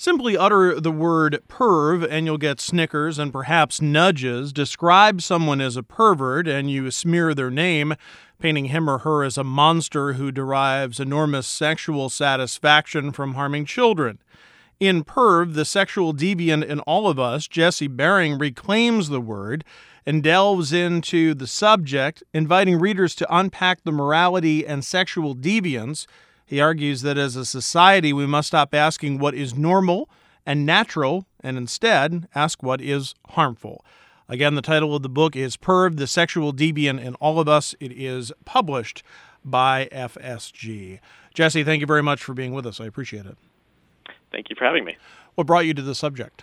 Simply utter the word perv and you'll get snickers and perhaps nudges. Describe someone as a pervert and you smear their name, painting him or her as a monster who derives enormous sexual satisfaction from harming children. In Perv, the sexual deviant in all of us, Jesse Bering reclaims the word and delves into the subject, inviting readers to unpack the morality and sexual deviance. He argues that as a society, we must stop asking what is normal and natural and instead ask what is harmful. Again, the title of the book is Perv, the Sexual Deviant in All of Us. It is published by FSG. Jesse, thank you very much for being with us. I appreciate it. Thank you for having me. What brought you to the subject?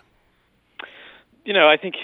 I think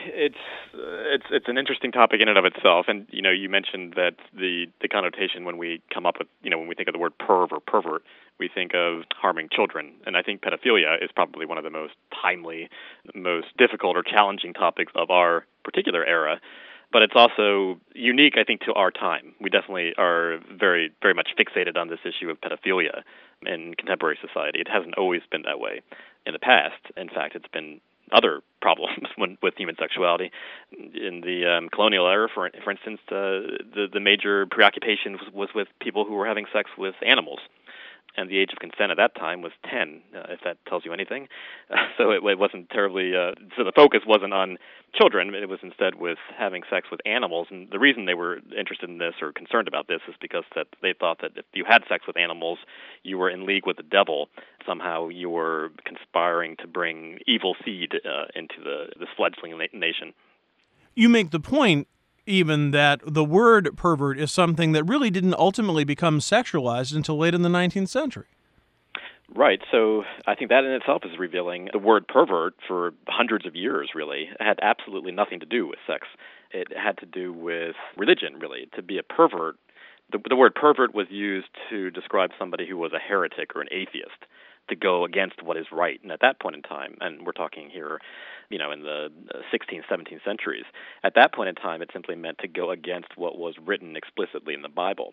it's an interesting topic in and of itself. And, you mentioned that the connotation when we come up with, when we think of the word perv or pervert, we think of harming children. And I think pedophilia is probably one of the most timely, most difficult or challenging topics of our particular era. But it's also unique, I think, to our time. We definitely are very, very much fixated on this issue of pedophilia in contemporary society. It hasn't always been that way in the past. In fact, it's been other problems with human sexuality. In the colonial era, for instance, the major preoccupation was with people who were having sex with animals. And the age of consent at that time was 10, if that tells you anything. So it wasn't terribly, so the focus wasn't on children, it was instead with having sex with animals. And the reason they were interested in this or concerned about this is because that they thought that if you had sex with animals, you were in league with the devil. Somehow you were conspiring to bring evil seed into this fledgling nation. You make the point even that the word pervert is something that really didn't ultimately become sexualized until late in the 19th century. Right. So I think that in itself is revealing. The word pervert for hundreds of years really had absolutely nothing to do with sex. It had to do with religion, really. To be a pervert, the word pervert was used to describe somebody who was a heretic or an atheist, to go against what is right. And at that point in time, and we're talking here, in the 16th, 17th centuries, at that point in time, it simply meant to go against what was written explicitly in the Bible.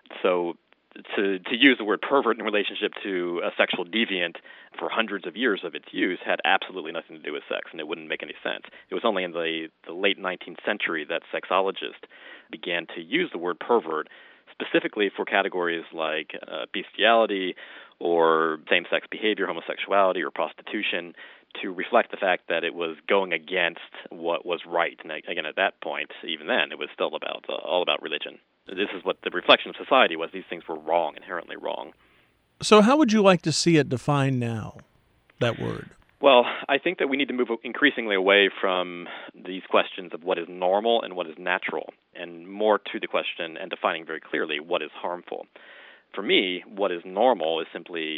So to use the word pervert in relationship to a sexual deviant for hundreds of years of its use had absolutely nothing to do with sex, and it wouldn't make any sense. It was only in the late 19th century that sexologists began to use the word pervert specifically for categories like bestiality or same-sex behavior, homosexuality, or prostitution, to reflect the fact that it was going against what was right. And again, at that point, even then, it was still all about religion. This is what the reflection of society was. These things were wrong, inherently wrong. So how would you like to see it defined now, that word? Well, I think that we need to move increasingly away from these questions of what is normal and what is natural, and more to the question and defining very clearly what is harmful. For me, what is normal is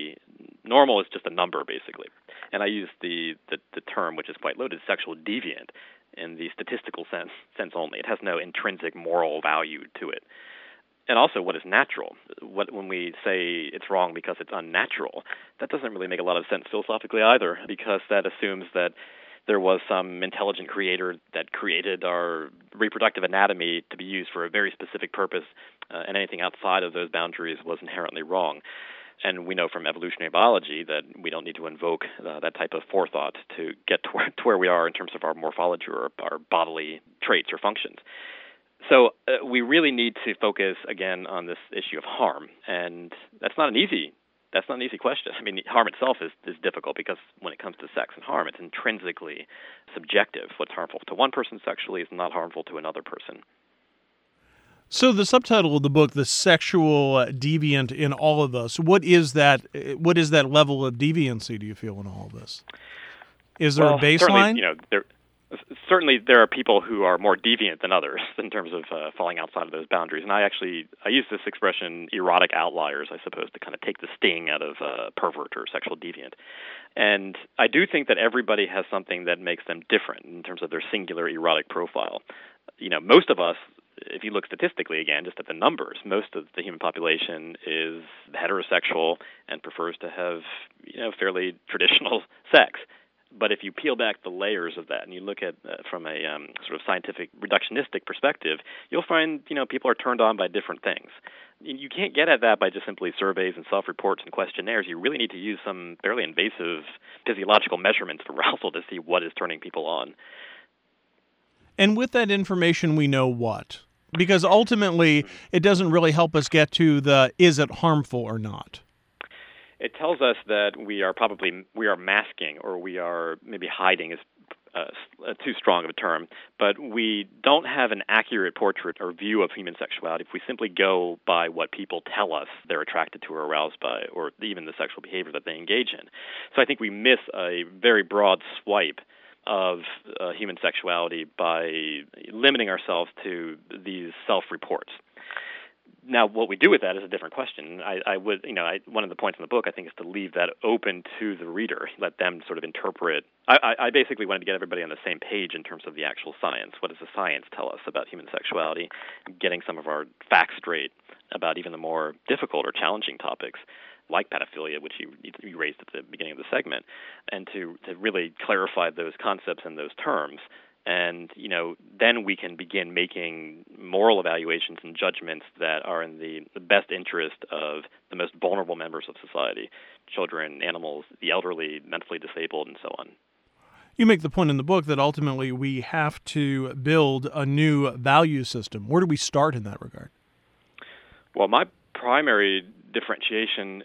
just a number, basically. And I use the term, which is quite loaded, sexual deviant, in the statistical sense only. It has no intrinsic moral value to it. And also, what is natural? When we say it's wrong because it's unnatural, that doesn't really make a lot of sense philosophically either, because that assumes that there was some intelligent creator that created our reproductive anatomy to be used for a very specific purpose, and anything outside of those boundaries was inherently wrong. And we know from evolutionary biology that we don't need to invoke that type of forethought to get to where we are in terms of our morphology or our bodily traits or functions. So we really need to focus again on this issue of harm, and that's not an easy question. I mean, harm itself is difficult because when it comes to sex and harm, it's intrinsically subjective. What's harmful to one person sexually is not harmful to another person. So the subtitle of the book, The Sexual Deviant in All of Us, what is that level of deviancy, do you feel, in all of this? Is there a baseline? Certainly there are people who are more deviant than others in terms of falling outside of those boundaries. And I use this expression, erotic outliers, I suppose, to kind of take the sting out of pervert or sexual deviant. And I do think that everybody has something that makes them different in terms of their singular erotic profile. Most of us, if you look statistically, again, just at the numbers, most of the human population is heterosexual and prefers to have, fairly traditional sex. But if you peel back the layers of that and you look at from a sort of scientific reductionistic perspective, you'll find people are turned on by different things. You can't get at that by just simply surveys and self-reports and questionnaires. You really need to use some fairly invasive physiological measurements of arousal to see what is turning people on. And with that information, we know what? Because ultimately, it doesn't really help us get to the is it harmful or not. It tells us that we are masking, or we are maybe hiding is too strong of a term, but we don't have an accurate portrait or view of human sexuality if we simply go by what people tell us they're attracted to or aroused by, or even the sexual behavior that they engage in. So I think we miss a very broad swipe of human sexuality by limiting ourselves to these self-reports. Now, what we do with that is a different question. One of the points in the book, I think, is to leave that open to the reader, let them sort of interpret. I basically wanted to get everybody on the same page in terms of the actual science. What does the science tell us about human sexuality? Getting some of our facts straight about even the more difficult or challenging topics, like pedophilia, which you raised at the beginning of the segment, and to really clarify those concepts and those terms. And, then we can begin making moral evaluations and judgments that are in the best interest of the most vulnerable members of society, children, animals, the elderly, mentally disabled, and so on. You make the point in the book that ultimately we have to build a new value system. Where do we start in that regard? Well, my primary differentiation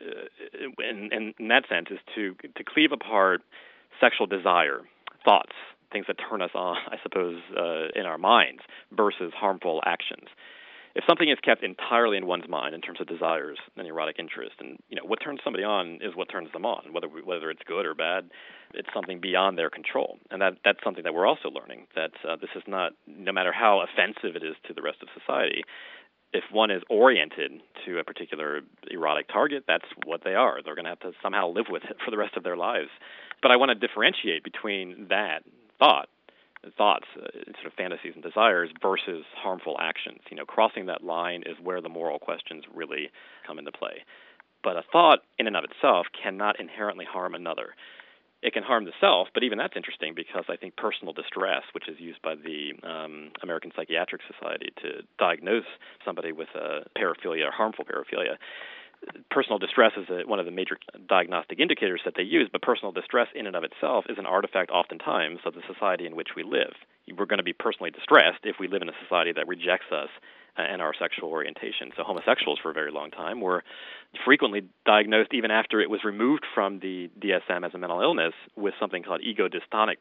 in that sense is to cleave apart sexual desire, thoughts, things that turn us on, I suppose, in our minds, versus harmful actions. If something is kept entirely in one's mind in terms of desires and erotic interest, and what turns somebody on is what turns them on, whether it's good or bad, it's something beyond their control. And that's something that we're also learning, that this is not, no matter how offensive it is to the rest of society, if one is oriented to a particular erotic target, that's what they are. They're going to have to somehow live with it for the rest of their lives. But I want to differentiate between that thoughts, sort of fantasies and desires, versus harmful actions. Crossing that line is where the moral questions really come into play. But a thought in and of itself cannot inherently harm another. It can harm the self, but even that's interesting because I think personal distress, which is used by the American Psychiatric Society to diagnose somebody with paraphilia or harmful paraphilia, personal distress is one of the major diagnostic indicators that they use, but personal distress in and of itself is an artifact oftentimes of the society in which we live. We're going to be personally distressed if we live in a society that rejects us and our sexual orientation. So homosexuals for a very long time were frequently diagnosed even after it was removed from the DSM as a mental illness with something called ego-dystonic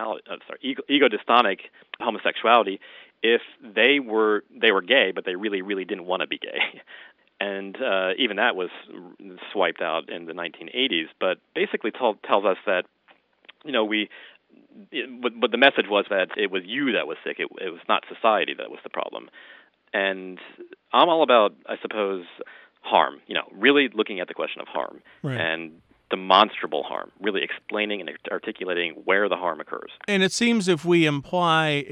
homosexuality if they were gay, but they really, really didn't want to be gay. And even that was swiped out in the 1980s. But basically tells us that, but the message was that it was you that was sick. It was not society that was the problem. And I'm all about, I suppose, harm, really looking at the question of harm. Right. And demonstrable harm, really explaining and articulating where the harm occurs. And it seems if we apply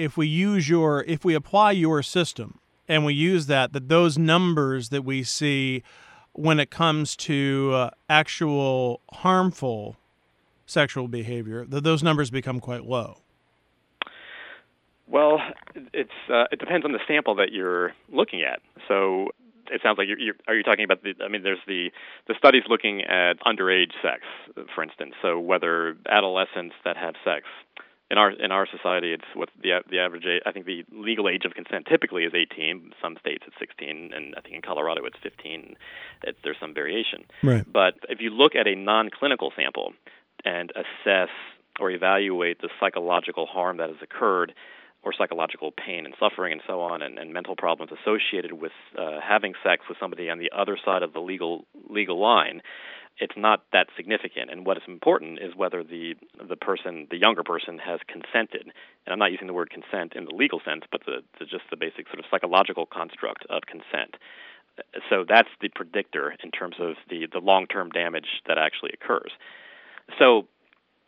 your system, and we use that those numbers that we see when it comes to actual harmful sexual behavior, that those numbers become quite low. Well, it depends on the sample that you're looking at. So it sounds like are you talking about there's the studies looking at underage sex, for instance. So whether adolescents that have sex. In our society, it's what the average age. I think the legal age of consent typically is 18. Some states it's 16, and I think in Colorado it's 15. There's some variation. Right. But if you look at a non-clinical sample and assess or evaluate the psychological harm that has occurred, or psychological pain and suffering and so on, and mental problems associated with having sex with somebody on the other side of the legal line, it's not that significant. And what is important is whether the younger person, has consented. And I'm not using the word consent in the legal sense, but just the basic sort of psychological construct of consent. So that's the predictor in terms of the long-term damage that actually occurs. So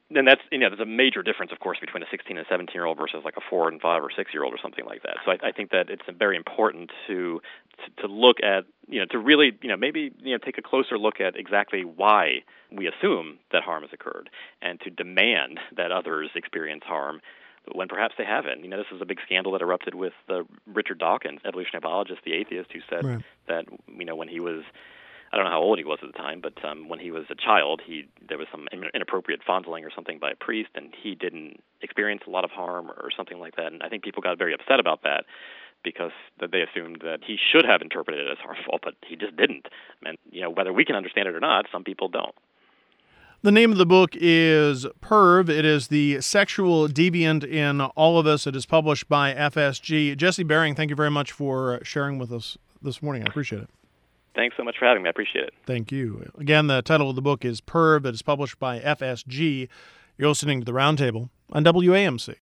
then that's, there's a major difference, of course, between a 16 and 17-year-old versus like a 4 and 5 or 6-year-old or something like that. So I think that it's very important to look at, to really, maybe, take a closer look at exactly why we assume that harm has occurred, and to demand that others experience harm when perhaps they haven't. This is a big scandal that erupted with Richard Dawkins, evolutionary biologist, the atheist, who said Right. that, when he was, I don't know how old he was at the time, but when he was a child, there was some inappropriate fondling or something by a priest, and he didn't experience a lot of harm or something like that. And I think people got very upset about that because they assumed that he should have interpreted it as harmful, but he just didn't. And, whether we can understand it or not, some people don't. The name of the book is Perv. It is the sexual deviant in all of us. It is published by FSG. Jesse Bering, thank you very much for sharing with us this morning. I appreciate it. Thanks so much for having me. I appreciate it. Thank you. Again, the title of the book is Perv. It is published by FSG. You're listening to The Roundtable on WAMC.